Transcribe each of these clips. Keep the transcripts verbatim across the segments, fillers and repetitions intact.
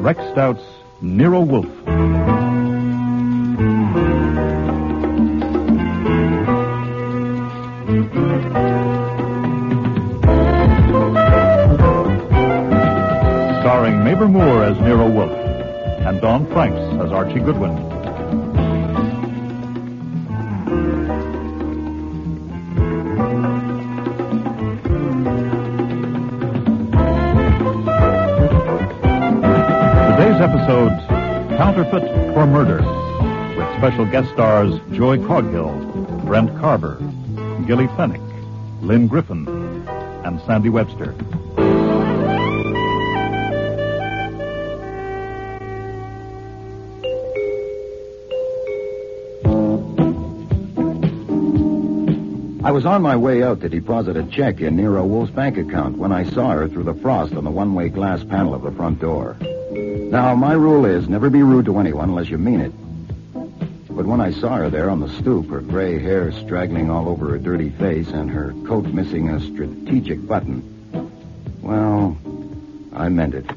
Rex Stout's Nero Wolfe. Starring Mabel Moore as Nero Wolfe and Don Franks as Archie Goodwin. Today's episode, Counterfeit for Murder, with special guest stars Joy Coghill, Brent Carver, Gilly Fennick, Lynn Griffin, and Sandy Webster. I was on my way out to deposit a check in Nero Wolfe's bank account when I saw her through the frost on the one-way glass panel of the front door. Now, my rule is never be rude to anyone unless you mean it. But when I saw her there on the stoop, her gray hair straggling all over her dirty face and her coat missing a strategic button, well, I meant it.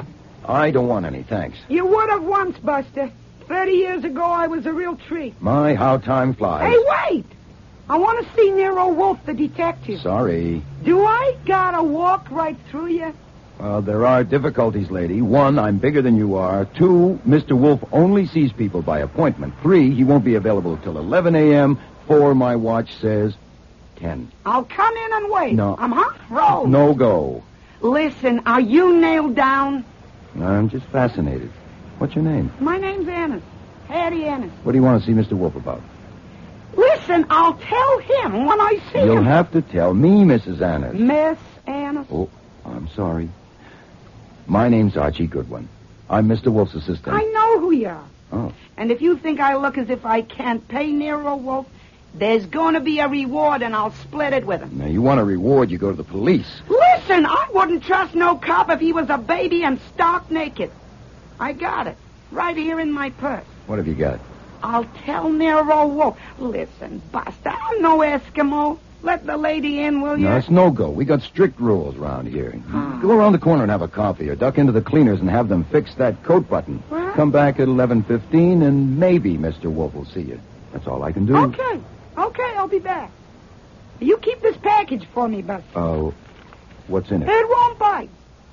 I don't want any, thanks. You would have once, Buster. Thirty years ago, I was a real treat. My, how time flies. Hey, wait! I want to see Nero Wolfe, the detective. Sorry. Do I gotta walk right through you? Well, there are difficulties, lady. One, I'm bigger than you are. Two, Mister Wolfe only sees people by appointment. Three, he won't be available till eleven a.m. Four, my watch says ten. I'll come in and wait. No. I'm hot rolled. No go. Listen, are you nailed down? I'm just fascinated. What's your name? My name's Annis. Hattie Annis. What do you want to see Mister Wolfe about? Listen, I'll tell him when I see You'll him. have to tell me, Missus Annis. Miss Annis? Oh, I'm sorry. My name's Archie Goodwin. I'm Mister Wolfe's assistant. I know who you are. Oh. And if you think I look as if I can't pay Nero Wolfe, there's going to be a reward, and I'll split it with him. Now, you want a reward, you go to the police. Listen, I wouldn't trust no cop if he was a baby and stark naked. I got it. Right here in my purse. What have you got? I'll tell Nero Wolfe. Listen, Buster, I'm no Eskimo. Let the lady in, will you? No, it's no go. We got strict rules around here. Go around the corner and have a coffee, or duck into the cleaners and have them fix that coat button. What? Come back at eleven fifteen, and maybe Mister Wolfe will see you. That's all I can do. Okay. Okay, I'll be back. You keep this package for me, Buster. Oh, uh, what's in it? It won't bite.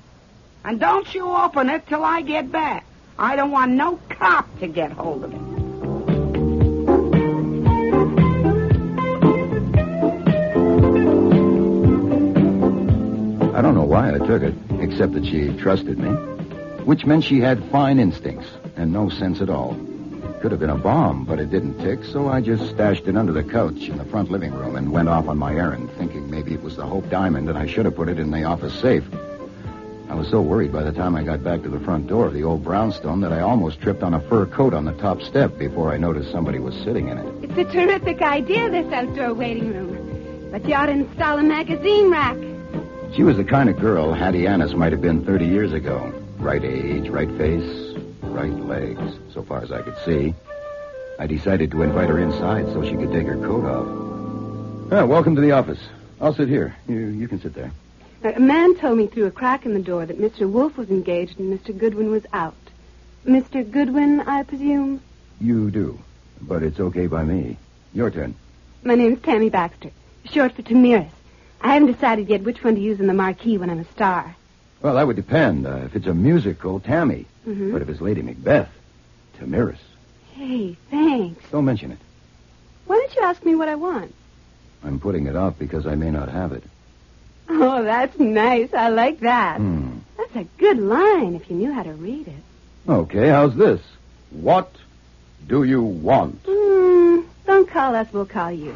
And don't you open it till I get back. I don't want no cop to get hold of it. I don't know why I took it, except that she trusted me, which meant she had fine instincts and no sense at all. Could have been a bomb, but it didn't tick, so I just stashed it under the couch in the front living room and went off on my errand, thinking maybe it was the Hope Diamond and I should have put it in the office safe. I was so worried by the time I got back to the front door of the old brownstone that I almost tripped on a fur coat on the top step before I noticed somebody was sitting in it. It's a terrific idea, this outdoor waiting room. But you ought to install a magazine rack. She was the kind of girl Hattie Annis might have been thirty years ago. Right age, right face, right legs, so far as I could see. I decided to invite her inside so she could take her coat off. Ah, welcome to the office. I'll sit here. You, you can sit there. Uh, a man told me through a crack in the door that Mister Wolfe was engaged and Mister Goodwin was out. Mister Goodwin, I presume? You do, but it's okay by me. Your turn. My name's Tammy Baxter, short for Tamiris. I haven't decided yet which one to use in the marquee when I'm a star. Well, that would depend. Uh, if it's a musical, Tammy. Mm-hmm. But if it's Lady Macbeth, Tamiris. Hey, thanks. Don't mention it. Why don't you ask me what I want? I'm putting it off because I may not have it. Oh, that's nice. I like that. Hmm. That's a good line if you knew how to read it. Okay, how's this? What do you want? Hmm. Don't call us, we'll call you.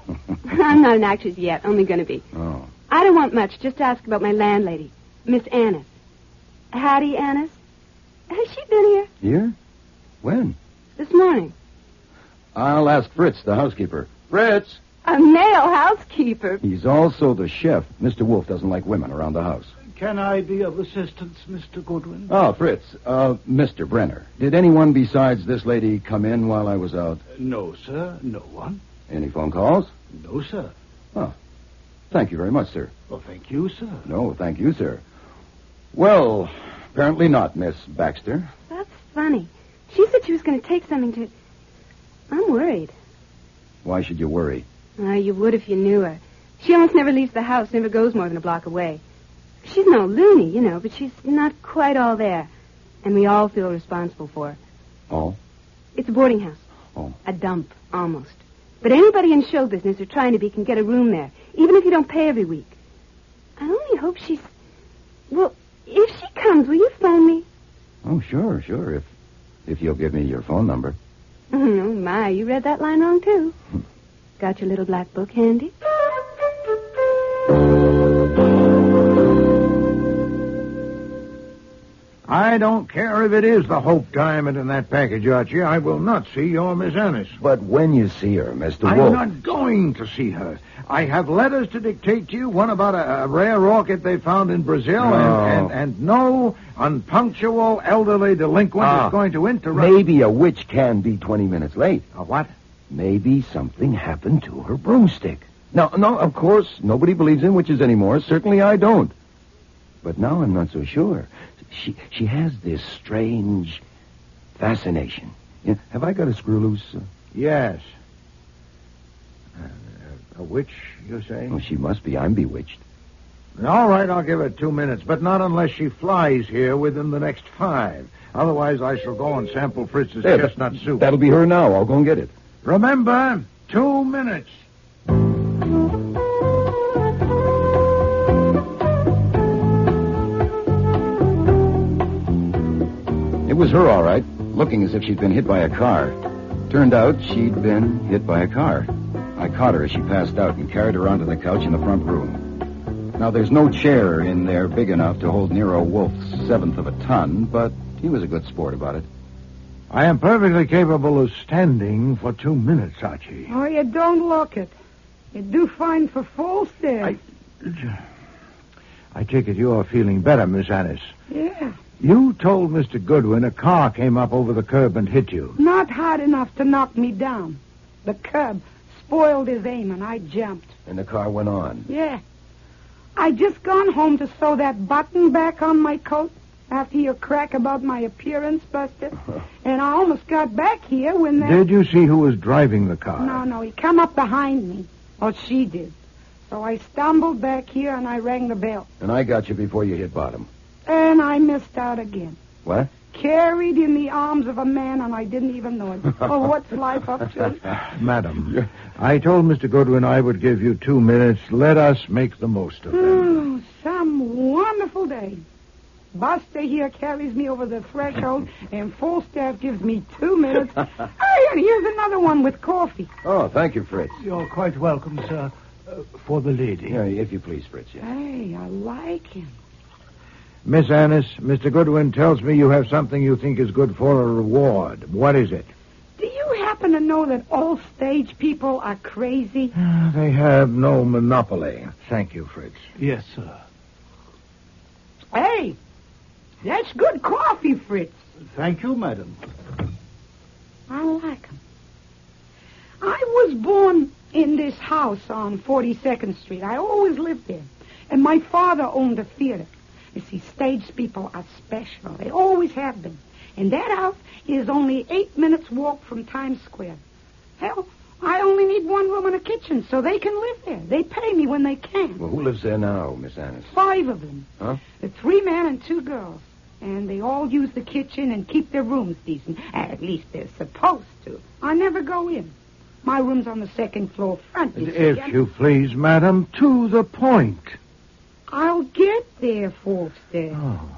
I'm not an actress yet, only going to be. Oh. I don't want much, just ask about my landlady, Miss Annis. Hattie Annis? Has she been here? Here? When? This morning. I'll ask Fritz, the housekeeper. Fritz! A male housekeeper. He's also the chef. Mister Wolfe doesn't like women around the house. Can I be of assistance, Mister Goodwin? Oh, Fritz. Uh, Mister Brenner. Did anyone besides this lady come in while I was out? Uh, no, sir. No one. Any phone calls? No, sir. Oh. Thank you very much, sir. Well, thank you, sir. No, thank you, sir. Well, apparently not, Miss Baxter. That's funny. She said she was going to take something to... I'm worried. Why should you worry? Uh, you would if you knew her. She almost never leaves the house, never goes more than a block away. She's no loony, you know, but she's not quite all there. And we all feel responsible for her. Oh? It's a boarding house. Oh. A dump, almost. But anybody in show business or trying to be can get a room there, even if you don't pay every week. I only hope she's... Well, if she comes, will you phone me? Oh, sure, sure, if if you'll give me your phone number. Oh, my, you read that line wrong, too. Got your little black book handy? I don't care if it is the Hope Diamond in that package, Archie. I will not see your Miss Annis. But when you see her, Mister I'm Wolf... not going to see her. I have letters to dictate to you, one about a, a rare orchid they found in Brazil, Oh. and, and, and no unpunctual elderly delinquent Ah. is going to interrupt... Maybe a witch can be twenty minutes late. A what? Maybe something happened to her broomstick. No, no, of course, nobody believes in witches anymore. Certainly I don't. But now I'm not so sure. She she has this strange fascination. Yeah, have I got a screw loose? Uh, Yes. Uh, a witch, you say? oh, she must be. I'm bewitched. All right, I'll give her two minutes, but not unless she flies here within the next five. Otherwise, I shall go and sample Fritz's There, chestnut soup. That'll be her now. I'll go and get it. Remember, two minutes. It was her, all right, looking as if she'd been hit by a car. Turned out she'd been hit by a car. I caught her as she passed out and carried her onto the couch in the front room. Now, there's no chair in there big enough to hold Nero Wolf's seventh of a ton, but he was a good sport about it. I am perfectly capable of standing for two minutes, Archie. Oh, you don't look it. You do fine for false there. I, I take it you're feeling better, Miss Annis. Yeah. You told Mister Goodwin a car came up over the curb and hit you. Not hard enough to knock me down. The curb spoiled his aim, and I jumped. And the car went on. Yeah. I just gone home to sew that button back on my coat after your crack about my appearance, Buster. And I almost got back here when that... Did you see who was driving the car? No, no, he come up behind me. Or she did. So I stumbled back here and I rang the bell. And I got you before you hit bottom. And I missed out again. What? Carried in the arms of a man and I didn't even know it. Oh, what's life up to? Madam, I told Mister Goodwin I would give you two minutes. Let us make the most of them. Oh, some wonderful day. Buster here carries me over the threshold, and Falstaff gives me two minutes. Hey, and here's another one with coffee. Oh, thank you, Fritz. You're quite welcome, sir, uh, for the lady. Yeah, if you please, Fritz, yeah. Hey, I like him. Miss Annis, Mister Goodwin tells me you have something you think is good for a reward. What is it? Do you happen to know that all stage people are crazy? They have no monopoly. Thank you, Fritz. Yes, sir. Hey, that's good coffee, Fritz. Thank you, madam. I like him. I was born in this house on forty-second Street. I always lived there. And my father owned a theater. You see, stage people are special. They always have been. And that house is only eight minutes' walk from Times Square. Hell, I only need one room and a kitchen, so they can live there. They pay me when they can. Well, who lives there now, Miss Annis? Five of them. Huh? The three men and two girls. And they all use the kitchen and keep their rooms decent. At least they're supposed to. I never go in. My room's on the second floor front. You see, If and you please, madam, to the point. I'll get there, Falstaff. Oh.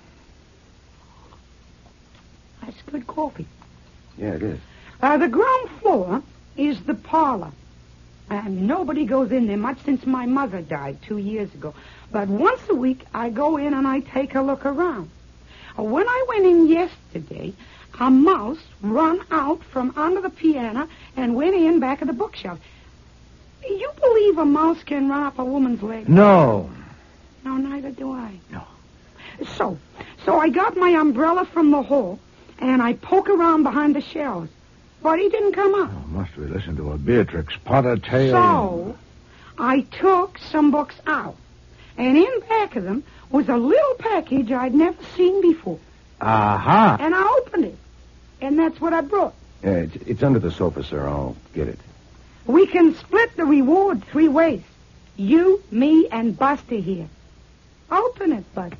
That's good coffee. Yeah, it is. Uh, the ground floor is the parlor. And nobody goes in there much since my mother died two years ago. But once a week, I go in and I take a look around. Uh, when I went in yesterday, a mouse run out from under the piano and went in back of the bookshelf. You believe a mouse can run up a woman's leg? No. No, neither do I. No. So, so I got my umbrella from the hall, and I poke around behind the shelves. But he didn't come up. Oh, must we listen to a Beatrix Potter tale? So, I took some books out. And in back of them was a little package I'd never seen before. Aha. And I opened it. And that's what I brought. Yeah, it's, it's under the sofa, sir. I'll get it. We can split the reward three ways. You, me, and Buster here. Open it, Buster.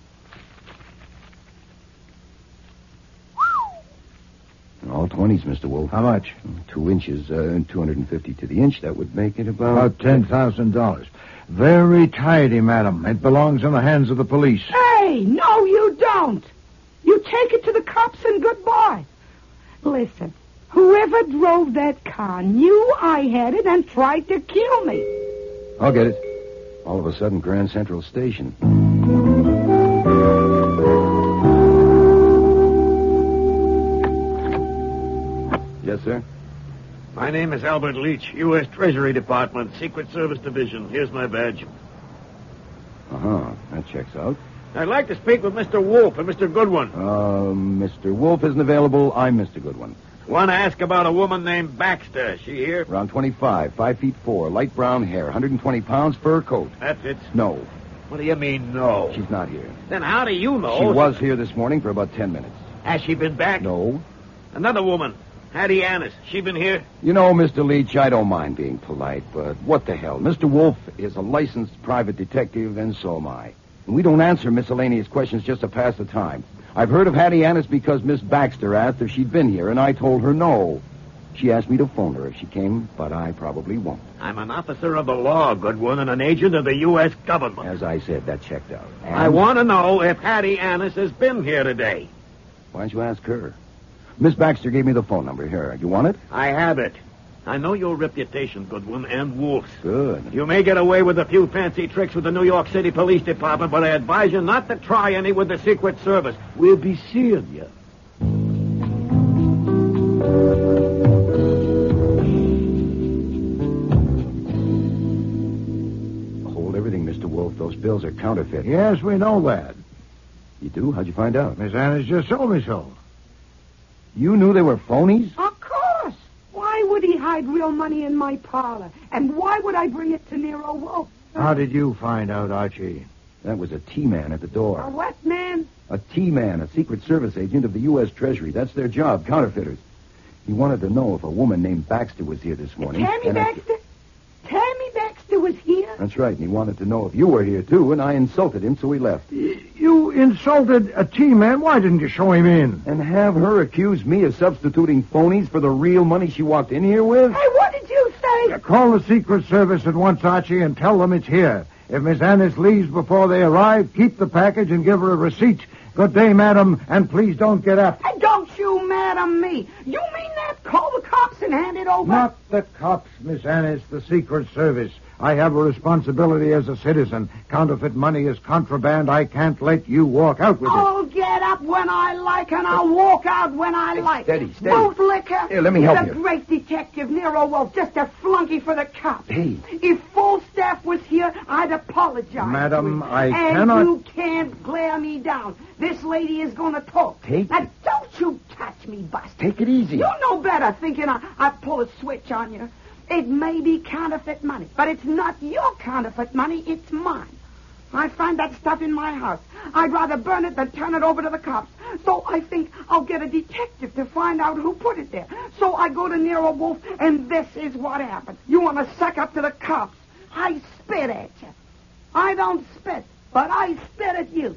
All twenties, Mister Wolf. How much? Two inches, uh, two hundred fifty to the inch. That would make it about... About ten thousand dollars. Very tidy, madam. It belongs in the hands of the police. Hey, no, you don't. You take it to the cops and goodbye. Listen, whoever drove that car knew I had it and tried to kill me. I'll get it. All of a sudden, Grand Central Station. Yes, sir? My name is Albert Leach, U S Treasury Department, Secret Service Division. Here's my badge. Uh-huh. That checks out. I'd like to speak with Mister Wolf and Mister Goodwin. Uh, Mister Wolf isn't available. I'm Mister Goodwin. Want to ask about a woman named Baxter. She here? Around twenty-five, five feet four, light brown hair, one hundred twenty pounds, fur coat. That fits. No, What do you mean, no? she's not here. Then how do you know? She was here this morning for about ten minutes. Has she been back? No. Another woman, Hattie Annis. She been here? You know, Mister Leach, I don't mind being polite, but what the hell? Mister Wolf is a licensed private detective, and so am I. We don't answer miscellaneous questions just to pass the time. I've heard of Hattie Annis because Miss Baxter asked if she'd been here, and I told her no. She asked me to phone her if she came, but I probably won't. I'm an officer of the law, Goodwin, and an agent of the U S government. As I said, that checked out. And I want to know if Hattie Annis has been here today. why don't you ask her? Miss Baxter gave me the phone number. Here, you want it? I have it. I know your reputation, Goodwin, and Wolf's. Good. You may get away with a few fancy tricks with the New York City Police Department, but I advise you not to try any with the Secret Service. We'll be seeing you. Hold everything, Mister Wolf. Those bills are counterfeit. Yes, we know that. You do? How'd you find out? Miss Annis just told me so. You knew they were phonies? Of course. Why would he hide real money in my parlor? And why would I bring it to Nero Wolf? How did you find out, Archie? That was a T-man at the door. A what, man? A T-man, a Secret Service agent of the U S Treasury. That's their job, counterfeiters. He wanted to know if a woman named Baxter was here this morning. Tammy and I- Baxter? Tammy Baxter was here? That's right, and he wanted to know if you were here, too, and I insulted him, so he left. You insulted a T-man. Why didn't you show him in? And have her accuse me of substituting phonies for the real money she walked in here with? Hey, what did you say? Call the Secret Service at once, Archie, and tell them it's here. If Miss Annis leaves before they arrive, keep the package and give her a receipt. Good day, madam, and please don't get up. Hey, don't you madam me. You mean that? Call the cops and hand it over? Not the cops, Miss Annis, the Secret Service. I have a responsibility as a citizen. Counterfeit money is contraband. I can't let you walk out with it. I'll get up when I like and I'll walk out when I like. steady, steady. Boot liquor. Here, let me He's help a you. great detective, Nero Wolf, just a flunky for the cops. Hey. If full staff was here, I'd apologize. Madam, to him. I and cannot- you can't glare me down. This lady is going to talk. Take Now, it. don't you touch me, Buster. Take it easy. You know better, thinking I, I'd pull a switch on you. It may be counterfeit money, but it's not your counterfeit money, it's mine. I find that stuff in my house. I'd rather burn it than turn it over to the cops. So I think I'll get a detective to find out who put it there. So I go to Nero Wolf, and this is what happened. You want to suck up to the cops. I spit at you. I don't spit, but I spit at you.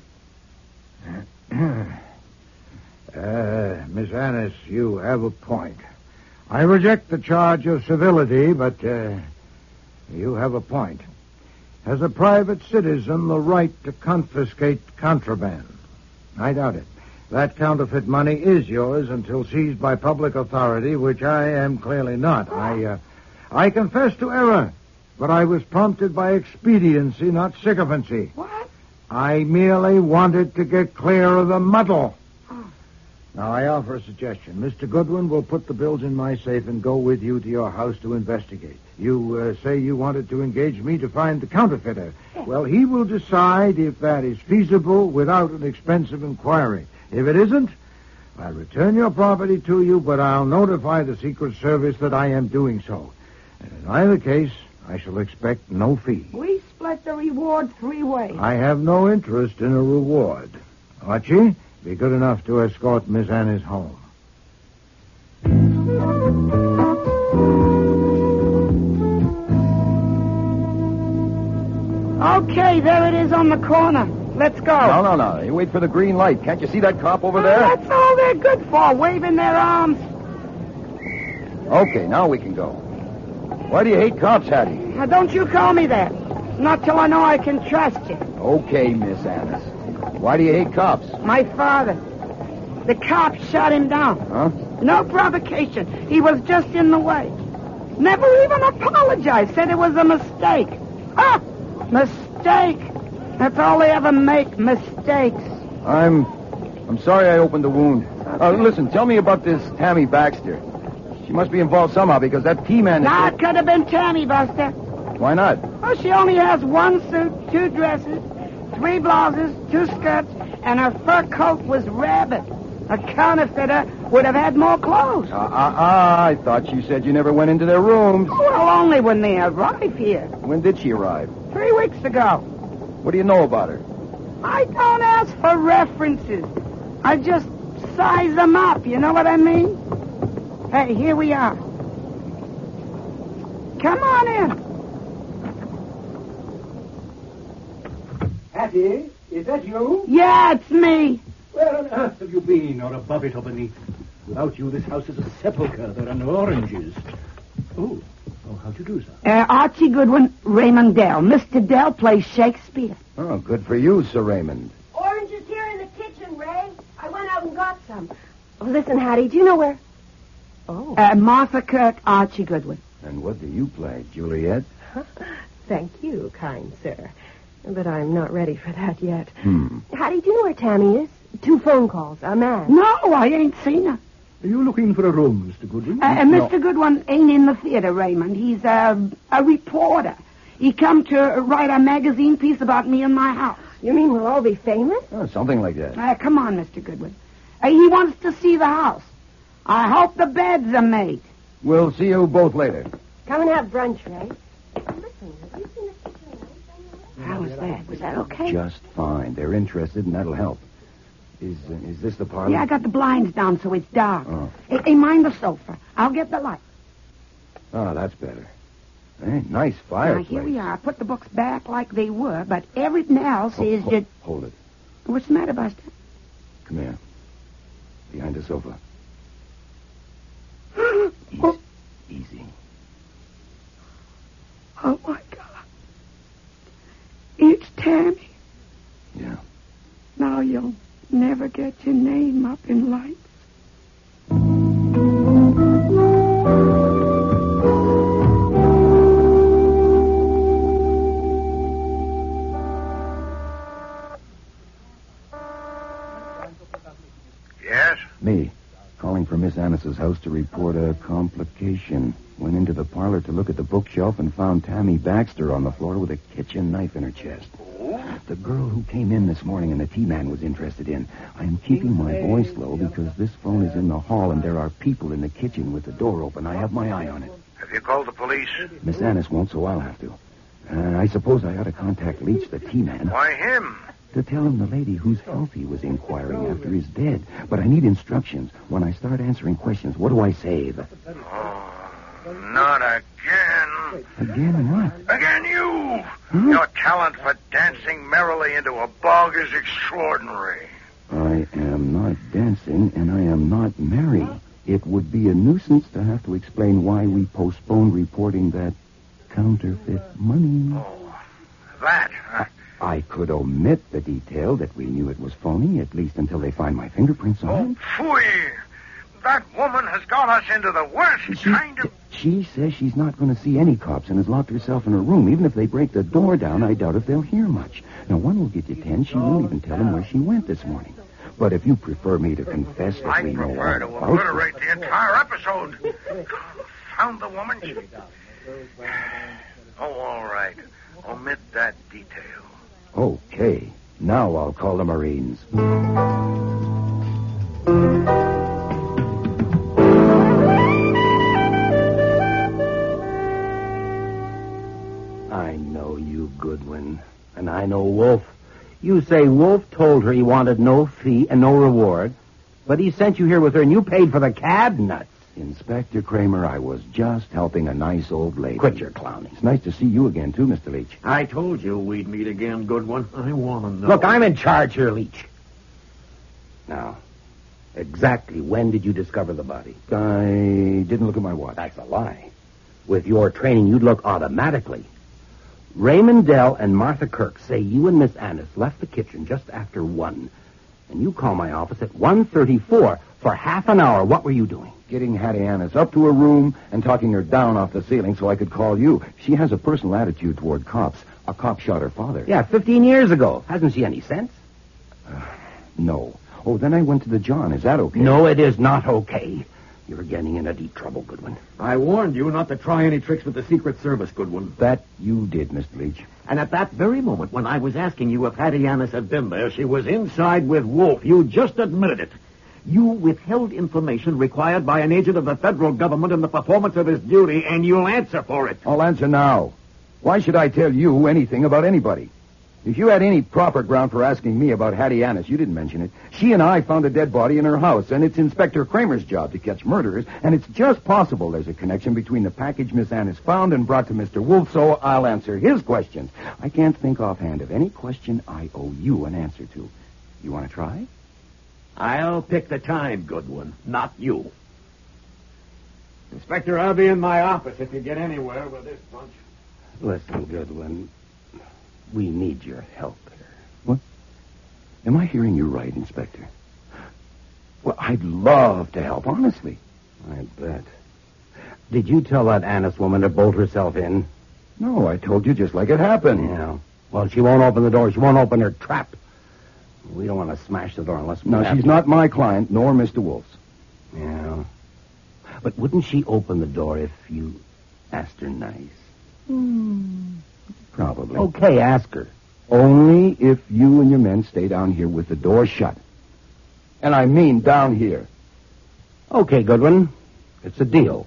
Uh, Miss Annis, you have a point. I reject the charge of civility, but uh, you have a point. Has a private citizen the right to confiscate contraband? I doubt it. That counterfeit money is yours until seized by public authority, which I am clearly not. I, uh, I confess to error, but I was prompted by expediency, not sycophancy. What? I merely wanted to get clear of the muddle. Now, I offer a suggestion. Mister Goodwin will put the bills in my safe and go with you to your house to investigate. You uh, say you wanted to engage me to find the counterfeiter. Well, he will decide if that is feasible without an expensive inquiry. If it isn't, I'll return your property to you, but I'll notify the Secret Service that I am doing so. And in either case, I shall expect no fee. We split split the reward three ways. I have no interest in a reward. Archie, be good enough to escort Miss Annis home. Okay, there it is on the corner. Let's go. No, no, no. You wait for the green light. Can't you see that cop over Oh, there? that's all they're good for, waving their arms. Okay, now we can go. Why do you hate cops, Hattie? Now, don't you call me that. Not till I know I can trust you. Okay, Miss Annis. Why do you hate cops? My father. The cops shot him down. Huh? No provocation. He was just in the way. Never even apologized. Said it was a mistake. Ah! Mistake. That's all they ever make, mistakes. I'm... I'm sorry I opened the wound. Uh, listen, tell me about this Tammy Baxter. She must be involved somehow because that T-man... is- Now, it could have been Tammy, Buster. Why not? Oh, she only has one suit, two dresses, three blouses, two skirts, and her fur coat was rabbit. A counterfeiter would have had more clothes. Uh, uh, uh, I thought you said you never went into their rooms. Well, only when they arrive here. When did she arrive? Three weeks ago. What do you know about her? I don't ask for references. I just size them up, you know what I mean? Hey, here we are. Come on in. Hattie, is that you? Yeah, it's me. Where on earth have you been, or above it or beneath? Without you, this house is a sepulchre. There are no oranges. Oh, oh, how'd you do, sir? Uh, Archie Goodwin, Raymond Dell. Mister Dell plays Shakespeare. Oh, good for you, Sir Raymond. Oranges here in the kitchen, Ray. I went out and got some. Oh, listen, Hattie, do you know where... Oh. Uh, Martha Kirk, Archie Goodwin. And what do you play, Juliet? Thank you, kind sir. But I'm not ready for that yet. Hmm. Hattie, do you know where Tammy is? Two phone calls, a man. No, I ain't seen her. Are you looking for a room, Mister Goodwin? Uh, uh, Mister Goodwin ain't in the theater, Raymond. He's uh, a reporter. He come to write a magazine piece about me and my house. You mean we'll all be famous? Oh, something like that. Uh, come on, Mister Goodwin. Uh, he wants to see the house. I hope the beds are made. We'll see you both later. Come and have brunch, Ray. Listen, have you seen the kitchen lights? How was that? Was that okay? Just fine. They're interested, and that'll help. Is uh, is this the parlor? Yeah, I got the blinds down so it's dark. Oh. Hey, hey, mind the sofa. I'll get the light. Oh, that's better. Hey, nice Now, fireplace. here we are. I put the books back like they were, but everything else Ho- is ho- just... Hold it. What's the matter, Buster? Come here. Behind the sofa. Easy. Oh. Easy. Oh, my God. It's Tammy. Yeah. Now you'll never get your name up in lights. Yes? Me. Calling for Miss Annis's house to report a complication. Went into the parlor to look at the bookshelf and found Tammy Baxter on the floor with a kitchen knife in her chest. The girl who came in this morning and the T-man was interested in. I am keeping my voice low because this phone is in the hall and there are people in the kitchen with the door open. I have my eye on it. Have you called the police? Miss Annis won't, so I'll have to. Uh, I suppose I ought to contact Leach, the T-man. Why him? To tell him the lady whose health he was inquiring after is dead. But I need instructions. When I start answering questions, what do I say? The- Oh, not again. Again, what? Again, you. Huh? Your talent for dancing merrily into a bog is extraordinary. I am not dancing, and I am not merry. It would be a nuisance to have to explain why we postponed reporting that counterfeit money. Oh, that. Huh? I could omit the detail that we knew it was phony, at least until they find my fingerprints on it. Phooey. That woman has got us into the worst She, kind of... she says she's not going to see any cops and has locked herself in her room. Even if they break the door down, I doubt if they'll hear much. Now, one will get you ten. She won't even tell them where she went this morning. But if you prefer me to confess that I we know prefer to all about obliterate the entire episode. Found the woman. She... Oh, all right. Omit that detail. Okay. Now I'll call the Marines. I know you, Goodwin. And I know Wolf. You say Wolf told her he wanted no fee and no reward, but he sent you here with her and you paid for the cab? Nuts. Inspector Kramer, I was just helping a nice old lady. Quit your clowning. It's nice to see you again, too, Mister Leach. I told you we'd meet again, Goodwin. I want to know. Look, I'm in charge here, Leach. Now, exactly when did you discover the body? I didn't look at my watch. That's a lie. With your training, you'd look automatically. Raymond Dell and Martha Kirk say you and Miss Annis left the kitchen just after one. And you call my office at one thirty-four for half an hour. What were you doing? Getting Hattie Annis up to her room and talking her down off the ceiling so I could call you. She has a personal attitude toward cops. A cop shot her father. Yeah, fifteen years ago. Hasn't she any sense? Uh, no. Oh, then I went to the John. Is that okay? No, it is not okay. You're getting into deep trouble, Goodwin. I warned you not to try any tricks with the Secret Service, Goodwin. That you did, Mister Leach. And at that very moment, when I was asking you if Hattie Annis had been there, she was inside with Wolf. You just admitted it. You withheld information required by an agent of the federal government in the performance of his duty, and you'll answer for it. I'll answer now. Why should I tell you anything about anybody? If you had any proper ground for asking me about Hattie Annis, you didn't mention it. She and I found a dead body in her house, and it's Inspector Kramer's job to catch murderers, and it's just possible there's a connection between the package Miss Annis found and brought to Mister Wolf, so I'll answer his questions. I can't think offhand of any question I owe you an answer to. You want to try? I'll pick the time, Goodwin, not you. Inspector, I'll be in my office if you get anywhere with this bunch. Listen, Goodwin, we need your help here. What? Am I hearing you right, Inspector? Well, I'd love to help, honestly. I bet. Did you tell that Annis woman to bolt herself in? No, I told you just like it happened. Yeah. Well, she won't open the door. She won't open her trap. We don't want to smash the door unless... No, she's to... not my client, nor Mister Wolf's. Yeah. But wouldn't she open the door if you asked her nice? Hmm. Probably. Okay, ask her. Only if you and your men stay down here with the door shut. And I mean down here. Okay, Goodwin. It's a deal.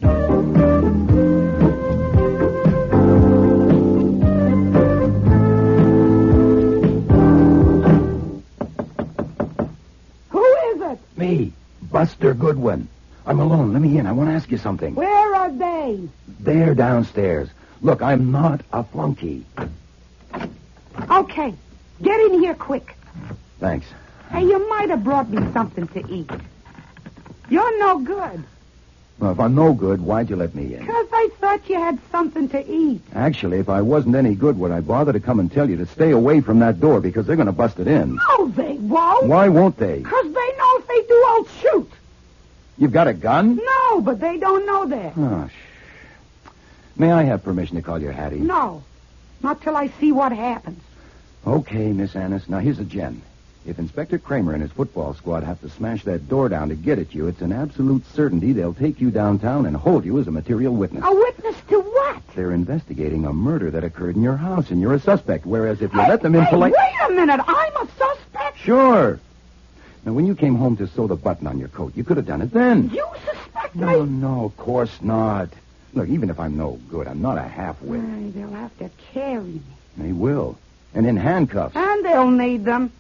Me, Buster Goodwin. I'm alone. Let me in. I want to ask you something. Where are they? They're downstairs. Look, I'm not a flunky. Okay. Get in here quick. Thanks. Hey, you might have brought me something to eat. You're no good. Well, if I'm no good, why'd you let me in? Because I thought you had something to eat. Actually, if I wasn't any good, would I bother to come and tell you to stay away from that door because they're going to bust it in? No, they won't. Why won't they? Because they know if they do, I'll shoot. You've got a gun? No, but they don't know that. Oh, shh. May I have permission to call you Hattie? No, not till I see what happens. Okay, Miss Annis. Now, here's a gem. If Inspector Kramer and his football squad have to smash that door down to get at you, it's an absolute certainty they'll take you downtown and hold you as a material witness. A witness to what? They're investigating a murder that occurred in your house, and you're a suspect, whereas if you hey, let them in hey, polite... wait a minute. I'm a suspect? Sure. Now, when you came home to sew the button on your coat, you could have done it then. You suspect me? No, no, of course not. Look, even if I'm no good, I'm not a half-wit. Hey, they'll have to carry me. They will. And in handcuffs. And they'll need them.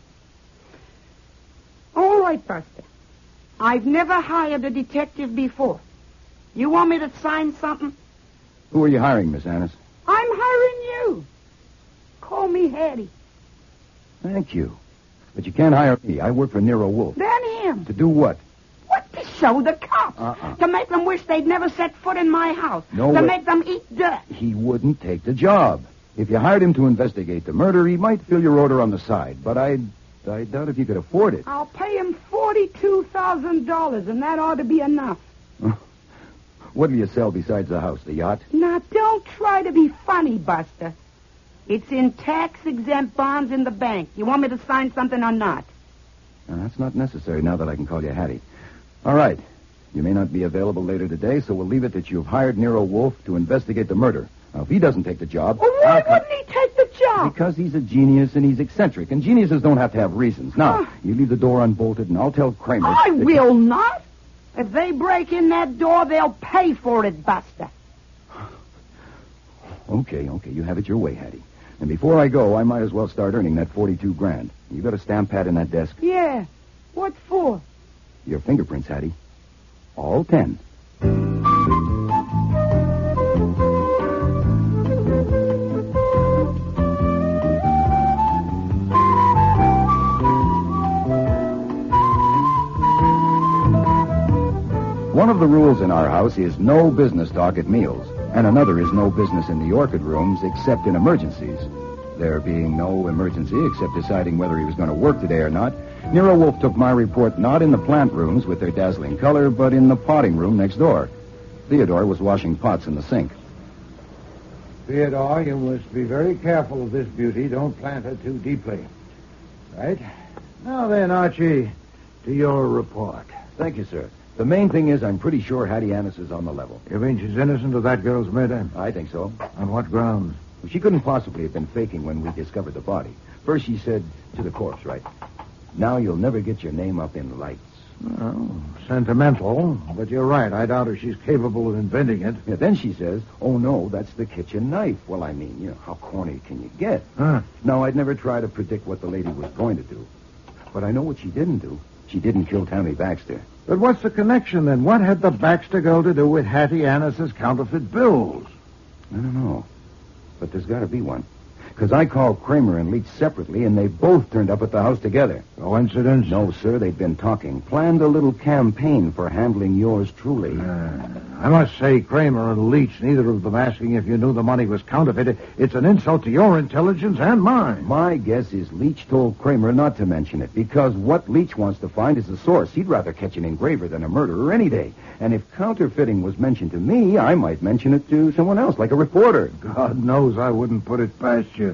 All right, Buster. I've never hired a detective before. You want me to sign something? Who are you hiring, Miss Annis? I'm hiring you. Call me Hattie. Thank you. But you can't hire me. I work for Nero Wolf. Then him. To do what? What? To show the cops. Uh-uh. To make them wish they'd never set foot in my house. No To way. make them eat dirt. He wouldn't take the job. If you hired him to investigate the murder, he might fill your order on the side. But I, I doubt if you could afford it. I'll pay him forty-two thousand dollars, and that ought to be enough. What do you sell besides the house? The yacht? Now, don't try to be funny, Buster. It's in tax-exempt bonds in the bank. You want me to sign something or not? Now, that's not necessary now that I can call you Hattie. All right. You may not be available later today, so we'll leave it that you've hired Nero Wolf to investigate the murder. Now, if he doesn't take the job... Well, why I'll... wouldn't he take the job? Because he's a genius and he's eccentric, and geniuses don't have to have reasons. Now, Uh. you leave the door unbolted, and I'll tell Kramer... I that- will not. If they break in that door, they'll pay for it, Buster. Okay, okay, you have it your way, Hattie. And before I go, I might as well start earning that forty-two grand. You got a stamp pad in that desk? Yeah. What for? Your fingerprints, Hattie. All ten. One of the rules in our house is no business talk at meals, and another is no business in the orchid rooms except in emergencies. There being no emergency except deciding whether he was going to work today or not, Nero Wolf took my report not in the plant rooms with their dazzling color, but in the potting room next door. Theodore was washing pots in the sink. Theodore, you must be very careful of this beauty. Don't plant her too deeply. Right? Now then, Archie, to your report. Thank you, sir. The main thing is I'm pretty sure Hattie Annis is on the level. You mean she's innocent of that girl's murder? I think so. On what grounds? She couldn't possibly have been faking when we discovered the body. First she said to the corpse, right? Now you'll never get your name up in lights. Well, sentimental, but you're right. I doubt if she's capable of inventing it. Yeah, then she says, oh, no, that's the kitchen knife. Well, I mean, you know, how corny can you get? Huh. Now, I'd never try to predict what the lady was going to do. But I know what she didn't do. She didn't kill Tammy Baxter. But what's the connection, then? What had the Baxter girl to do with Hattie Annis's counterfeit bills? I don't know. But there's got to be one. Because I called Kramer and Leach separately, and they both turned up at the house together. Coincidence? No, sir. They'd been talking. Planned a little campaign for handling yours truly. Uh, I must say, Kramer and Leach, neither of them asking if you knew the money was counterfeit. It's an insult to your intelligence and mine. My guess is Leach told Kramer not to mention it, because what Leach wants to find is the source. He'd rather catch an engraver than a murderer any day. And if counterfeiting was mentioned to me, I might mention it to someone else, like a reporter. God knows I wouldn't put it past you.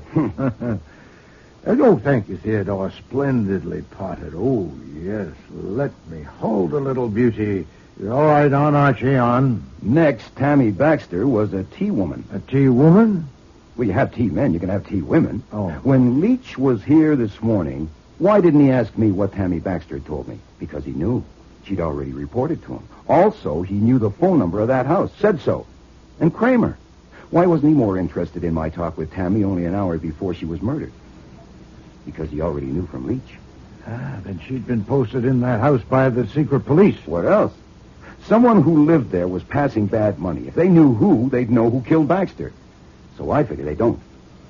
Oh, thank you, Theodore. Splendidly potted. Oh, yes. Let me hold the little beauty. All right, on, Archie, on. Next, Tammy Baxter was a tea woman. A tea woman? Well, you have tea men, you can have tea women. Oh. When Leach was here this morning, why didn't he ask me what Tammy Baxter had told me? Because he knew. She'd already reported to him. Also, he knew the phone number of that house, said so. And Kramer. Why wasn't he more interested in my talk with Tammy only an hour before she was murdered? Because he already knew from Leach. Ah, then she'd been posted in that house by the secret police. What else? Someone who lived there was passing bad money. If they knew who, they'd know who killed Baxter. So I figure they don't.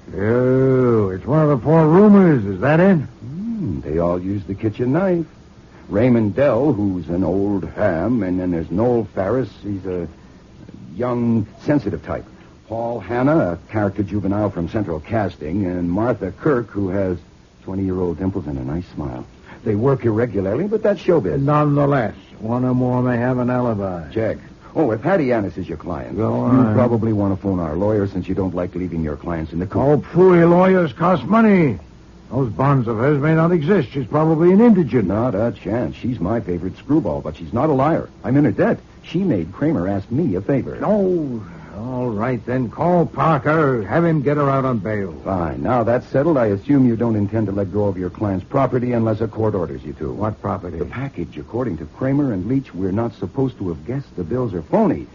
Oh, it's one of the four rumors. Is that it? Mm, they all use the kitchen knife. Raymond Dell, who's an old ham, and then there's Noel Farris. He's a young, sensitive type. Paul Hanna, a character juvenile from Central Casting, and Martha Kirk, who has twenty-year-old dimples and a nice smile. They work irregularly, but that's showbiz. Nonetheless, one or more may have an alibi. Check. Oh, if Hattie Annis is your client, Go you on. probably want to phone our lawyer since you don't like leaving your clients in the Oh, cold. phooey, lawyers cost money. Those bonds of hers may not exist. She's probably an indigent. Not a chance. She's my favorite screwball, but she's not a liar. I'm in her debt. She made Kramer ask me a favor. No. All right, then. Call Parker. Have him get her out on bail. Fine. Now that's settled, I assume you don't intend to let go of your client's property unless a court orders you to. What property? The package. According to Kramer and Leach, we're not supposed to have guessed the bills are phony.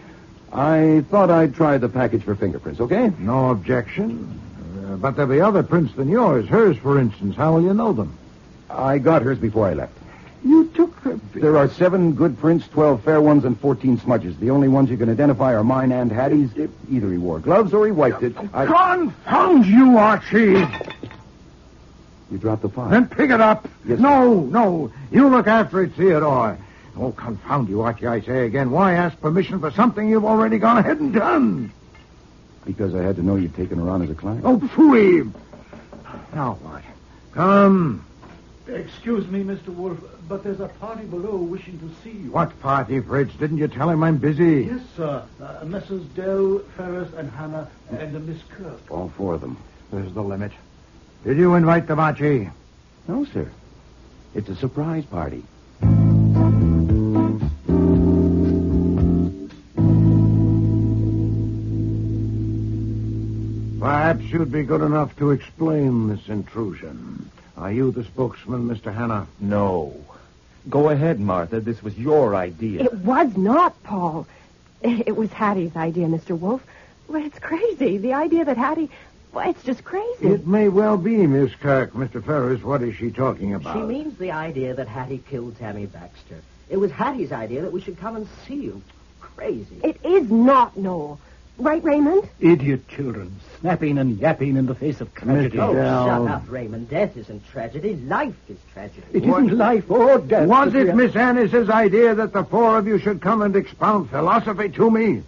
I thought I'd try the package for fingerprints, okay? No objection. Uh, but there'll be other prints than yours. Hers, for instance. How will you know them? I got hers before I left. You took her... There are seven good prints, twelve fair ones, and fourteen smudges. The only ones you can identify are mine and Hattie's. Either he wore gloves or he wiped it. I... Confound you, Archie! You dropped the pot. Then pick it up. Yes, no, no. You look after it, Theodore. Oh, confound you, Archie, I say again. Why ask permission for something you've already gone ahead and done? Because I had to know you'd taken her on as a client. Oh, phooey. Now what? Come. Excuse me, Mister Wolf, but there's a party below wishing to see you. What party, Fritz? Didn't you tell him I'm busy? Yes, sir. Uh, Messrs. Dell, Ferris, and Hannah, and uh, Miss Kirk. All four of them. There's the limit. Did you invite them, Archie? No, sir. It's a surprise party. Perhaps you'd be good enough to explain this intrusion. Are you the spokesman, Mister Hanna? No. Go ahead, Martha. This was your idea. It was not, Paul. It was Hattie's idea, Mister Wolf. Well, it's crazy. The idea that Hattie... Well, it's just crazy. It may well be, Miss Kirk. Mister Ferris, what is she talking about? She means the idea that Hattie killed Tammy Baxter. It was Hattie's idea that we should come and see you. Crazy. It is not, Noel. Right, Raymond? Idiot children, snapping and yapping in the face of tragedy. Oh, Dell. shut up, Raymond. Death isn't tragedy. Life is tragedy. It isn't life or death. Was that we it are- Miss Annis's idea that the four of you should come and expound philosophy to me?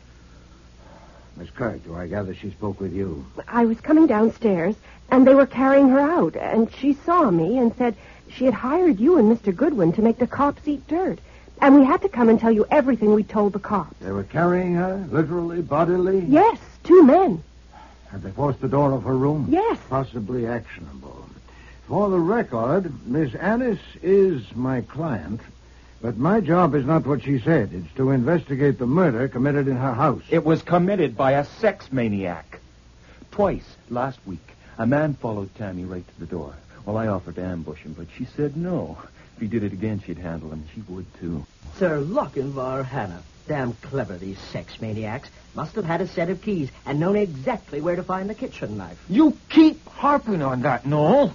Miss Kirk, do I gather she spoke with you? I was coming downstairs, and they were carrying her out, and she saw me and said she had hired you and Mister Goodwin to make the cops eat dirt. And we had to come and tell you everything we told the cops. They were carrying her, literally, bodily? Yes, two men. Had they forced the door of her room? Yes. Possibly actionable. For the record, Miss Annis is my client, but my job is not what she said. It's to investigate the murder committed in her house. It was committed by a sex maniac. Twice last week, a man followed Tammy right to the door. Well, I offered to ambush him, but she said no. If he did it again, she'd handle him. She would, too. Sir Lochinvar Hannah. Damn clever, these sex maniacs. Must have had a set of keys and known exactly where to find the kitchen knife. You keep harping on that, Noel.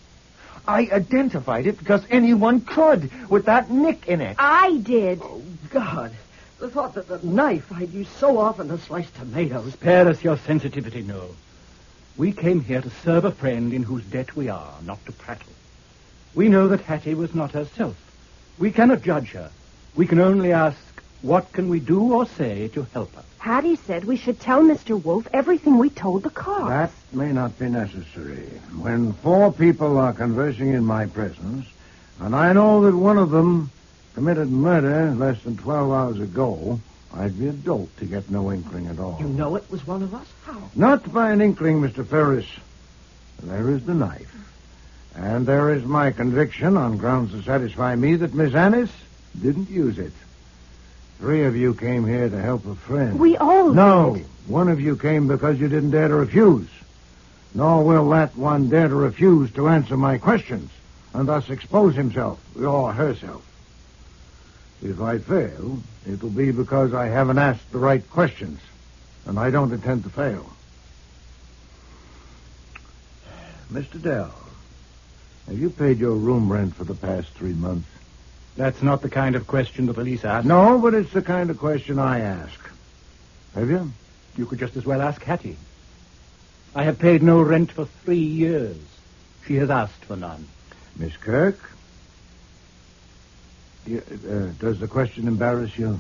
I identified it because anyone could with that nick in it. I did. Oh, God. The thought that the knife I'd used so often to slice tomatoes... Spare us your sensitivity, Noel. We came here to serve a friend in whose debt we are, not to prattle. We know that Hattie was not herself. We cannot judge her. We can only ask, what can we do or say to help her? Hattie said we should tell Mister Wolf everything we told the cops. That may not be necessary. When four people are conversing in my presence, and I know that one of them committed murder less than twelve hours ago, I'd be a dolt to get no inkling at all. You know it was one of us? How? Not by an inkling, Mister Ferris. There is the knife. And there is my conviction on grounds to satisfy me that Miss Annis didn't use it. Three of you came here to help a friend. We all No, did. one of you came because you didn't dare to refuse. Nor will that one dare to refuse to answer my questions, and thus expose himself or herself. If I fail, it'll be because I haven't asked the right questions, and I don't intend to fail. Mister Dell, have you paid your room rent for the past three months? That's not the kind of question the police ask. No, but it's the kind of question I ask. Have you? You could just as well ask Hattie. I have paid no rent for three years. She has asked for none. Miss Kirk? You, uh, does the question embarrass you?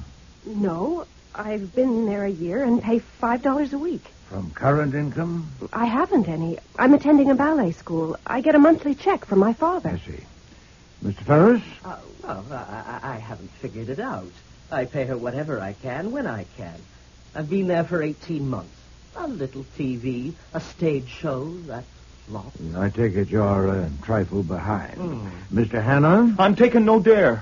No, I've been there a year and pay five dollars a week. From current income? I haven't any. I'm attending a ballet school. I get a monthly check from my father. I see. Mister Ferris? Uh, well, I, I, I haven't figured it out. I pay her whatever I can, when I can. I've been there for eighteen months. A little T V, a stage show, that's lot. I take it you're a trifle behind. Mm. Mister Hannah? I'm taking no dare.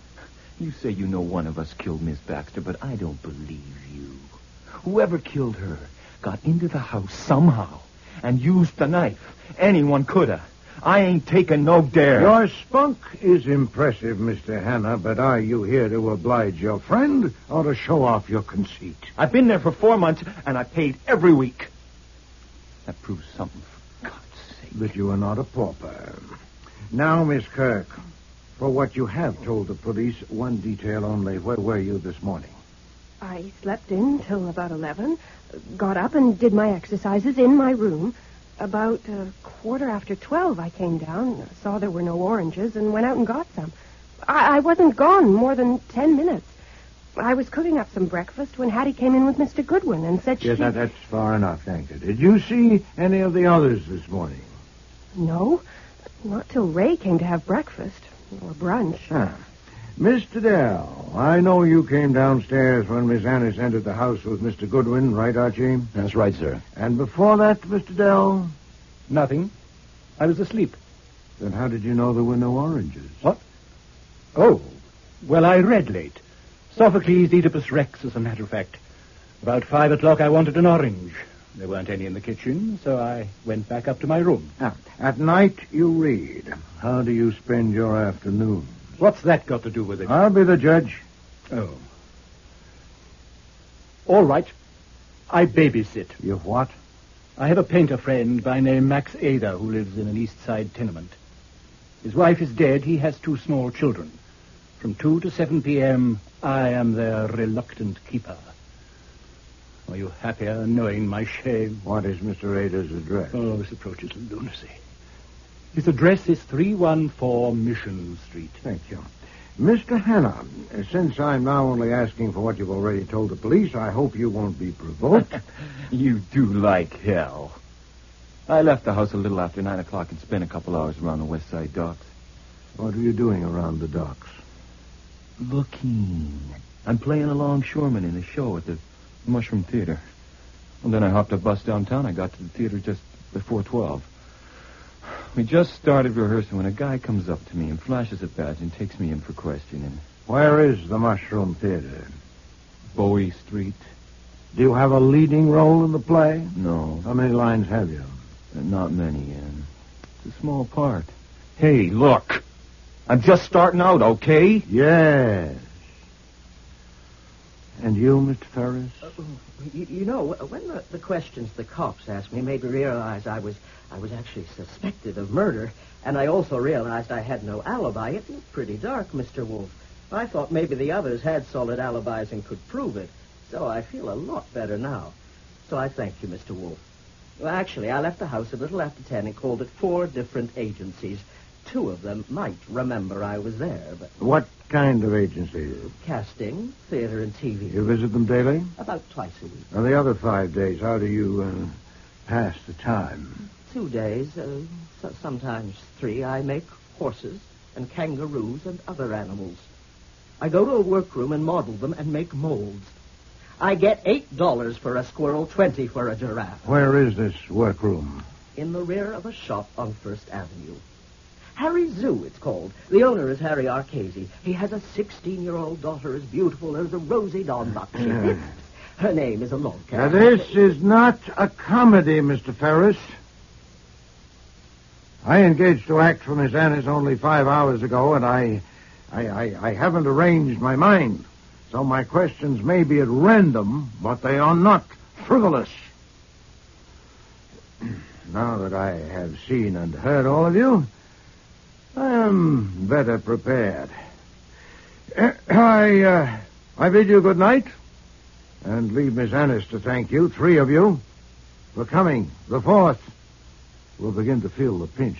You say you know one of us killed Miss Baxter, but I don't believe you. Whoever killed her got into the house somehow and used the knife. Anyone could have. I ain't taking no dare. Your spunk is impressive, Mister Hannah, but are you here to oblige your friend or to show off your conceit? I've been there for four months, and I paid every week. That proves something, for God's sake. That you are not a pauper. Now, Miss Kirk, for what you have told the police, one detail only. Where were you this morning? I slept in till about eleven, got up and did my exercises in my room. About a quarter after twelve, I came down, saw there were no oranges, and went out and got some. I, I wasn't gone more than ten minutes. I was cooking up some breakfast when Hattie came in with Mister Goodwin and said she... Yes, that, that's far enough, thank you. Did you see any of the others this morning? No, not till Ray came to have breakfast, or brunch. Ah. Mister Dell, I know you came downstairs when Miss Annis entered the house with Mister Goodwin, right, Archie? That's right, sir. And before that, Mister Dell? Nothing. I was asleep. Then how did you know there were no oranges? What? Oh, well, I read late. Sophocles' Oedipus Rex, as a matter of fact. About five o'clock, I wanted an orange. There weren't any in the kitchen, so I went back up to my room. Now, at night, you read. How do you spend your afternoon? What's that got to do with it? I'll be the judge. Oh. All right. I babysit. You what? I have a painter friend by name Max Ada who lives in an East Side tenement. His wife is dead. He has two small children. From two to seven p.m., I am their reluctant keeper. Are you happier knowing my shame? What is Mister Ada's address? Oh, this approaches lunacy. His address is three one four Mission Street. Thank you. Mister Hanna, since I'm now only asking for what you've already told the police, I hope you won't be provoked. You do like hell. I left the house a little after nine o'clock and spent a couple hours around the West Side docks. What are you doing around the docks? Looking. I'm playing a longshoreman in a show at the Mushroom Theater. And then I hopped a bus downtown. I got to the theater just before twelve. We just started rehearsing when a guy comes up to me and flashes a badge and takes me in for questioning. Where is the Mushroom Theater? Bowie Street. Do you have a leading role in the play? No. How many lines have you? Uh, not many, Ann. It's a small part. Hey, look. I'm just starting out, okay? Yes. And you, Mister Ferris? Uh, you, you know, when the, the questions the cops asked me made me realize I was I was actually suspected of murder, and I also realized I had no alibi. It looked pretty dark, Mister Wolf. I thought maybe the others had solid alibis and could prove it, so I feel a lot better now. So I thank you, Mister Wolf. Well, actually, I left the house a little after ten and called at four different agencies. Two of them might remember I was there, but... What kind of agency? Casting, theater, and T V. You visit them daily? About twice a week. On the other five days, how do you uh, pass the time? Two days, uh, so- sometimes three, I make horses and kangaroos and other animals. I go to a workroom and model them and make molds. I get eight dollars for a squirrel, twenty for a giraffe. Where is this workroom? In the rear of a shop on First Avenue. Harry Zoo, it's called. The owner is Harry Arcasey. He has a sixteen-year-old daughter as beautiful as a Rosie Dawnbuck. She lives. Her name is a long Now, character. this is not a comedy, Mister Ferris. I engaged to act for Miss Annis only five hours ago, and I, I, I, I haven't arranged my mind. So my questions may be at random, but they are not frivolous. Now that I have seen and heard all of you, I am better prepared. Uh, I, uh, I bid you good night, and leave Miss Annis to thank you, three of you, for coming. The fourth will begin to feel the pinch.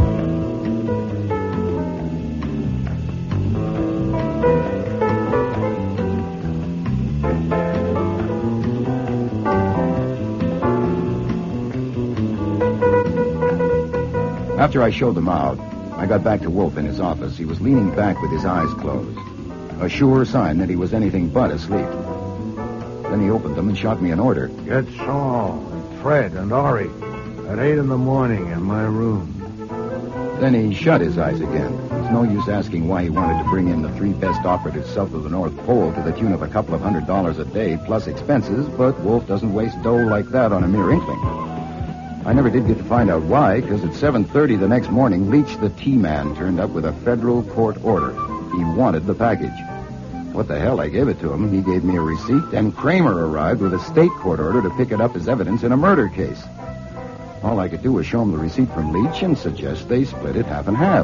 After I showed them out, I got back to Wolf in his office. He was leaning back with his eyes closed, a sure sign that he was anything but asleep. Then he opened them and shot me an order. Get Saul and Fred and Ori at eight in the morning in my room. Then he shut his eyes again. It's no use asking why he wanted to bring in the three best operatives south of the North Pole to the tune of a couple of hundred dollars a day plus expenses, but Wolf doesn't waste dough like that on a mere inkling. I never did get to find out why, because at seven thirty the next morning, Leach the T-Man turned up with a federal court order. He wanted the package. What the hell, I gave it to him. He gave me a receipt, and Kramer arrived with a state court order to pick it up as evidence in a murder case. All I could do was show him the receipt from Leach and suggest they split it half and half.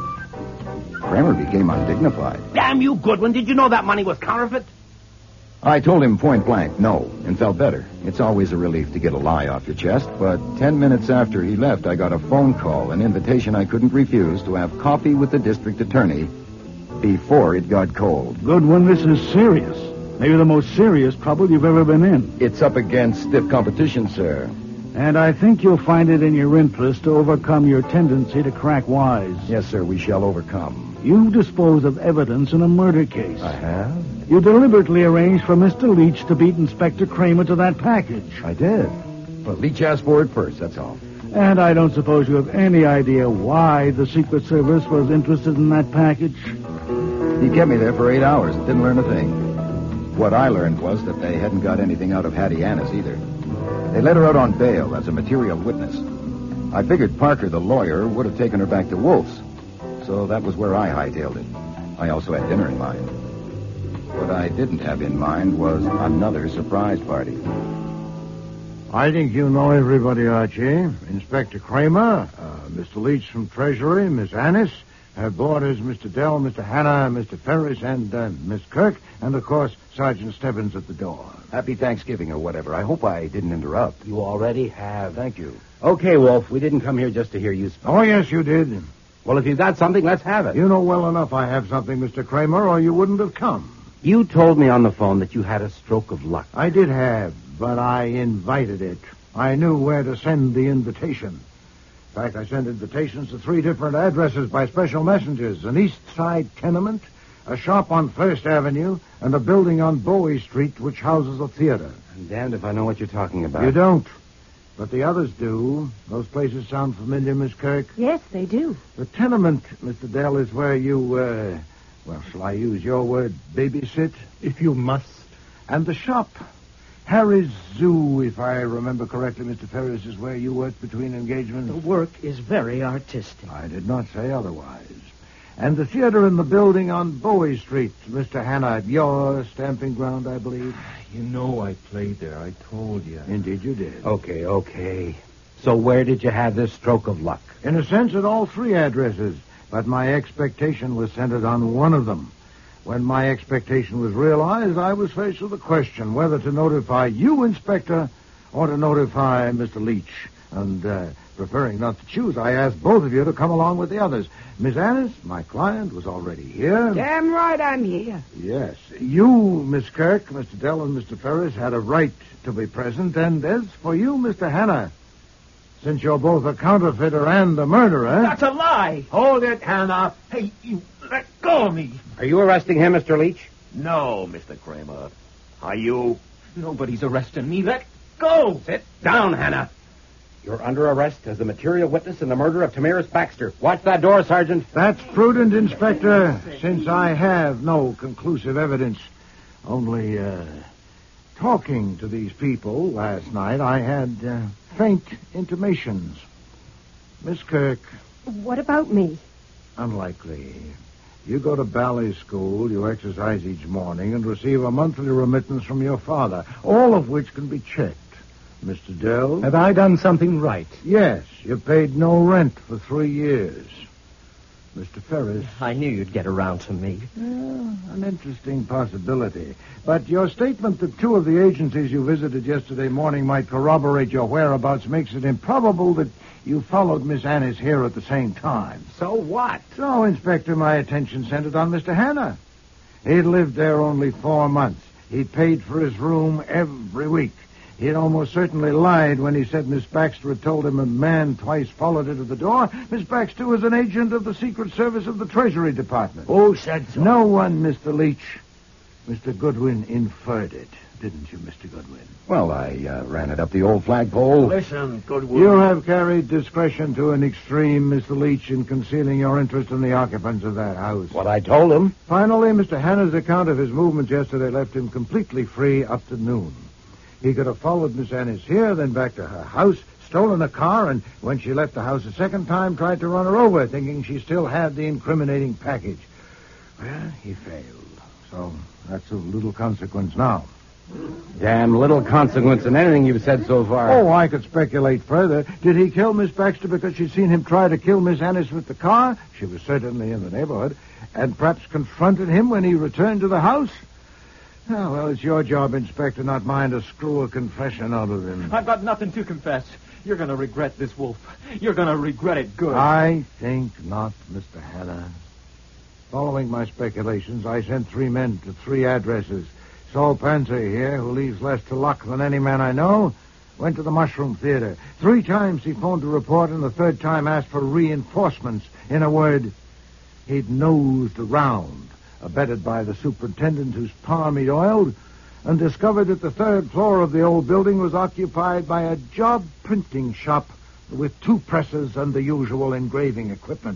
Kramer became undignified. Damn you, Goodwin. Did you know that money was counterfeit? I told him point blank no, and felt better. It's always a relief to get a lie off your chest, but ten minutes after he left, I got a phone call, an invitation I couldn't refuse to have coffee with the district attorney before it got cold. Goodwin, this is serious. Maybe the most serious trouble you've ever been in. It's up against stiff competition, sir. And I think you'll find it in your interest to overcome your tendency to crack wise. Yes, sir, we shall overcome. You dispose of evidence in a murder case. I have? You deliberately arranged for Mister Leach to beat Inspector Kramer to that package. I did. But Leach asked for it first, that's all. And I don't suppose you have any idea why the Secret Service was interested in that package? He kept me there for eight hours. Didn't learn a thing. What I learned was that they hadn't got anything out of Hattie Annis either. They let her out on bail as a material witness. I figured Parker, the lawyer, would have taken her back to Wolf's. So that was where I hightailed it. I also had dinner in mind. What I didn't have in mind was another surprise party. I think you know everybody, Archie. Inspector Kramer, uh, Mister Leach from Treasury, Miss Annis, her boarders, Mister Dell, Mister Hanna, Mister Ferris, and uh, Miss Kirk, and, of course, Sergeant Stebbins at the door. Happy Thanksgiving or whatever. I hope I didn't interrupt. You already have. Thank you. Okay, Wolf, we didn't come here just to hear you speak. Oh, yes, you did. Well, if you've got something, let's have it. You know well enough I have something, Mister Kramer, or you wouldn't have come. You told me on the phone that you had a stroke of luck. I did have, but I invited it. I knew where to send the invitation. In fact, I sent invitations to three different addresses by special messengers. An East Side tenement, a shop on First Avenue, and a building on Bowie Street which houses a theater. I'm damned if I know what you're talking about. You don't. But the others do. Those places sound familiar, Miss Kirk? Yes, they do. The tenement, Mister Dell, is where you, uh, well, shall I use your word, babysit? If you must. And the shop, Harry's Zoo, if I remember correctly, Mister Ferris, is where you work between engagements. The work is very artistic. I did not say otherwise. And the theater in the building on Bowie Street, Mister Hanna, your stamping ground, I believe. You know I played there. I told you. Indeed you did. Okay, okay. So where did you have this stroke of luck? In a sense, at all three addresses. But my expectation was centered on one of them. When my expectation was realized, I was faced with the question whether to notify you, Inspector, or to notify Mister Leach. And, uh, preferring not to choose, I asked both of you to come along with the others. Miss Annis, my client, was already here. Damn right I'm here. Yes. You, Miss Kirk, Mister Dell, and Mister Ferris had a right to be present. And as for you, Mister Hanna, since you're both a counterfeiter and a murderer... That's a lie. Hold it, Hannah. Hey, you let go of me. Are you arresting him, Mister Leach? No, Mister Kramer. Are you? Nobody's arresting me. Let go. Sit down, Hannah. You're under arrest as the material witness in the murder of Tamiris Baxter. Watch that door, Sergeant. That's prudent, Inspector, since I have no conclusive evidence. Only, uh, talking to these people last night, I had uh, faint intimations. Miss Kirk. What about me? Unlikely. You go to ballet school, you exercise each morning, and receive a monthly remittance from your father, all of which can be checked. Mister Dell? Have I done something right? Yes, you paid no rent for three years. Mister Ferris? I knew you'd get around to me. Yeah, an interesting possibility. But your statement that two of the agencies you visited yesterday morning might corroborate your whereabouts makes it improbable that you followed Miss Annis here at the same time. So what? So, Inspector, my attention centered on Mister Hanna. He'd lived there only four months. He paid for his room every week. He'd almost certainly lied when he said Miss Baxter had told him a man twice followed her to the door. Miss Baxter was an agent of the Secret Service of the Treasury Department. Who said so? No one, Mister Leach. Mister Goodwin inferred it, didn't you, Mister Goodwin? Well, I uh, ran it up the old flagpole. Listen, Goodwin. You have carried discretion to an extreme, Mister Leach, in concealing your interest in the occupants of that house. What I told him. Finally, Mister Hanna's account of his movements yesterday left him completely free up to noon. He could have followed Miss Annis here, then back to her house, stolen a car, and when she left the house a second time, tried to run her over, thinking she still had the incriminating package. Well, he failed. So that's of little consequence now. Damn little consequence in anything you've said so far. Oh, I could speculate further. Did he kill Miss Baxter because she'd seen him try to kill Miss Annis with the car? She was certainly in the neighborhood. And perhaps confronted him when he returned to the house? Oh, well, it's your job, Inspector, not mine to screw a confession out of him. I've got nothing to confess. You're going to regret this, Wolf. You're going to regret it good. I think not, Mister Hanna. Following my speculations, I sent three men to three addresses. Saul Panzer here, who leaves less to luck than any man I know, went to the Mushroom Theater. Three times he phoned to report, and the third time asked for reinforcements. In a word, he'd nosed around, abetted by the superintendent whose palm he'd oiled, and discovered that the third floor of the old building was occupied by a job printing shop with two presses and the usual engraving equipment.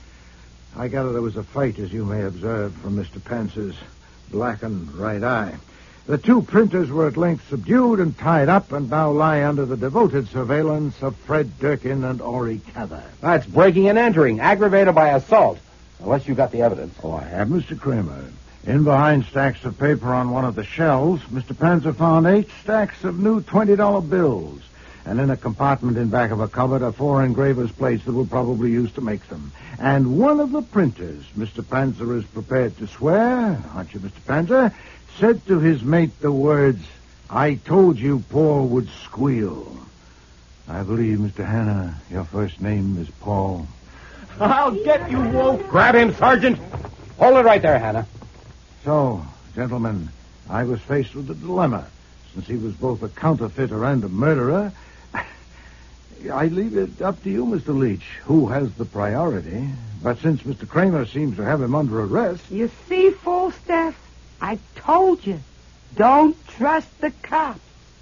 I gather there was a fight, as you may observe from Mister Panzer's blackened right eye. The two printers were at length subdued and tied up and now lie under the devoted surveillance of Fred Durkin and Ori Cather. That's breaking and entering, aggravated by assault. Unless you got the evidence. Oh, I have, Mister Kramer. In behind stacks of paper on one of the shelves, Mister Panzer found eight stacks of new twenty dollar bills. And in a compartment in back of a cupboard are four engraver's plates that were probably used to make them. And one of the printers, Mister Panzer is prepared to swear, aren't you, Mister Panzer, said to his mate the words, "I told you Paul would squeal." I believe, Mister Hanna, your first name is Paul. I'll get you, Wolf. Grab him, Sergeant. Hold it right there, Hanna. So, gentlemen, I was faced with a dilemma. Since he was both a counterfeiter and a murderer, I leave it up to you, Mister Leach, who has the priority. But since Mister Kramer seems to have him under arrest... You see, Falstaff, I told you, don't trust the cops.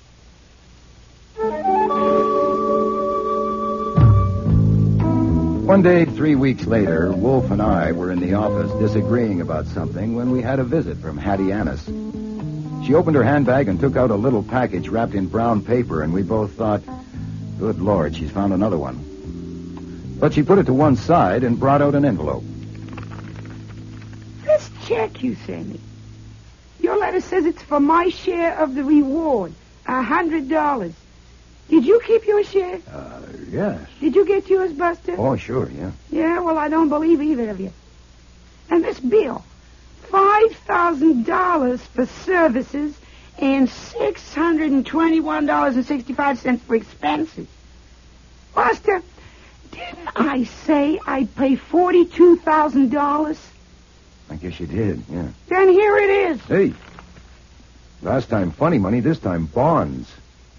One day, three weeks later, Wolf and I were in the office disagreeing about something when we had a visit from Hattie Annis. She opened her handbag and took out a little package wrapped in brown paper, and we both thought, good Lord, she's found another one. But she put it to one side and brought out an envelope. This check you sent me. Your letter says it's for my share of the reward, a hundred dollars. Did you keep your share? Uh, yes. Did you get yours, Buster? Oh, sure, yeah. Yeah, well, I don't believe either of you. And this bill, five thousand dollars for services and six hundred twenty-one dollars and sixty-five cents for expenses. Buster, didn't I say I'd pay forty-two thousand dollars? I guess you did, yeah. Then here it is. Hey, last time funny money, this time bonds.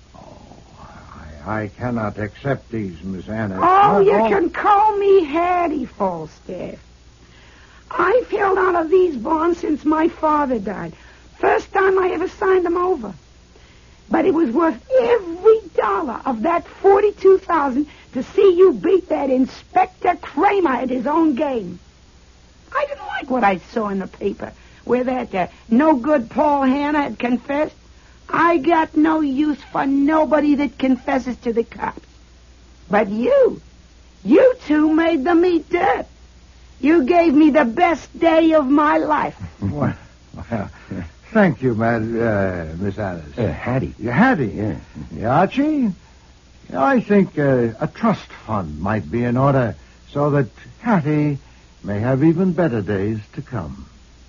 I cannot accept these, Miss Anna. Oh, Not you all... can call me Hattie, Falstaff. I've held on to these bonds since my father died. First time I ever signed them over. But it was worth every dollar of that forty-two thousand to see you beat that Inspector Kramer at his own game. I didn't like what I saw in the paper, where that uh, no-good Paul Hanna had confessed. I got no use for nobody that confesses to the cops. But you, you two made them eat dirt. You gave me the best day of my life. Well, well, thank you, Mad, uh, Miss Alice. Uh, Hattie. Yeah, Hattie. Yeah. Yeah, Archie, I think uh, a trust fund might be in order so that Hattie may have even better days to come.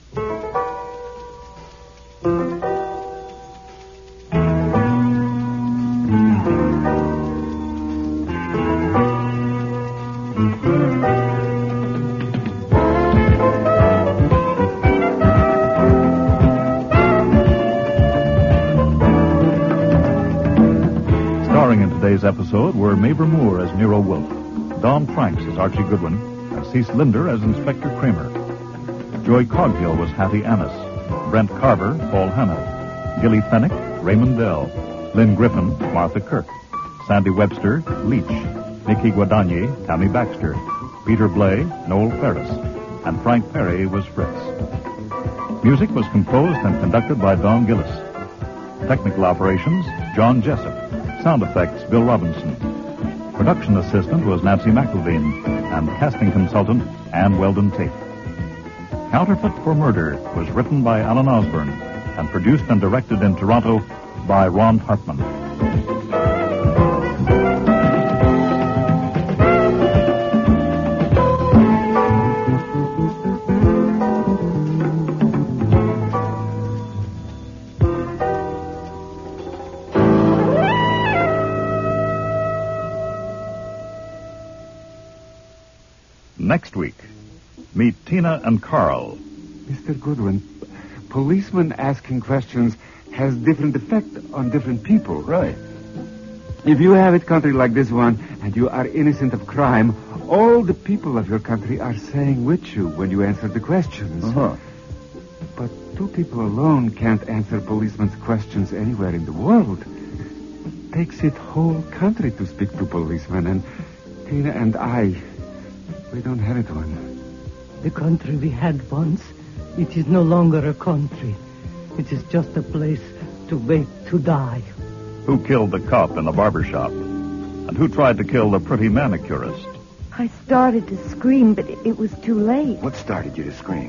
Today's episode were Mabra Moore as Nero Wolfe, Don Franks as Archie Goodwin, and Cease Linder as Inspector Kramer. Joy Coghill was Hattie Annis, Brent Carver, Paul Hanna, Gilly Fennick, Raymond Dell, Lynn Griffin, Martha Kirk, Sandy Webster, Leach, Nicky Guadagni, Tammy Baxter, Peter Blay, Noel Ferris, and Frank Perry was Fritz. Music was composed and conducted by Don Gillis. Technical operations, John Jessup. Sound effects, Bill Robinson. Production assistant was Nancy McElveen, and casting consultant, Ann Weldon Tate. Counterfeit for Murder was written by Alan Osborne and produced and directed in Toronto by Ron Hartman. Next week, meet Tina and Carl. Mister Goodwin, policemen asking questions has different effect on different people. Right. If you have a country like this one and you are innocent of crime, all the people of your country are saying with you when you answer the questions. Uh-huh. But two people alone can't answer policemen's questions anywhere in the world. It takes it whole country to speak to policemen, and Tina and I... we don't have it one. The country we had once, it is no longer a country. It is just a place to wait to die. Who killed the cop in the barber shop? And who tried to kill the pretty manicurist? I started to scream, but it, it was too late. What started you to scream?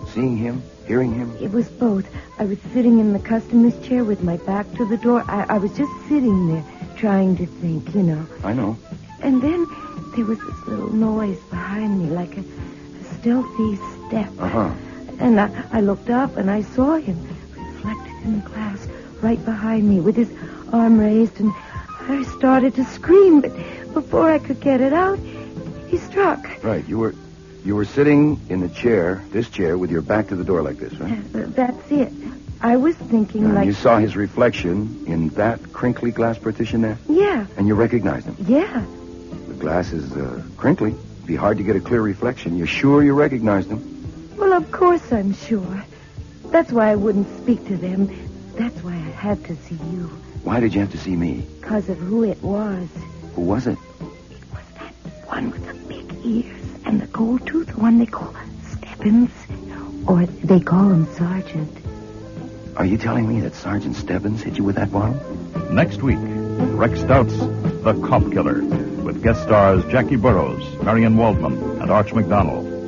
seeing him, hearing him? It was both. I was sitting in the customer's chair with my back to the door. I, I was just sitting there trying to think, you know. I know. And then there was this little noise behind me, like a, a stealthy step. Uh-huh. And I, I looked up and I saw him reflected in the glass right behind me with his arm raised, and I started to scream, but before I could get it out, he struck. Right. You were you were sitting in the chair, this chair, with your back to the door like this, right? Uh, that's it. I was thinking And like... you saw his reflection in that crinkly glass partition there? Yeah. And you recognized him? Yeah. The glass is uh, crinkly. It'd be hard to get a clear reflection. You're sure you recognized him? Well, of course I'm sure. That's why I wouldn't speak to them. That's why I had to see you. Why did you have to see me? Because of who it was. Who was it? It was that one with the big ears and the gold tooth, the one they call Stebbins. Or they call him Sergeant. Are you telling me that Sergeant Stebbins hit you with that bottle? Next week, Rex Stout's The Cop Killer, with guest stars Jackie Burroughs, Marion Waldman, and Arch McDonald.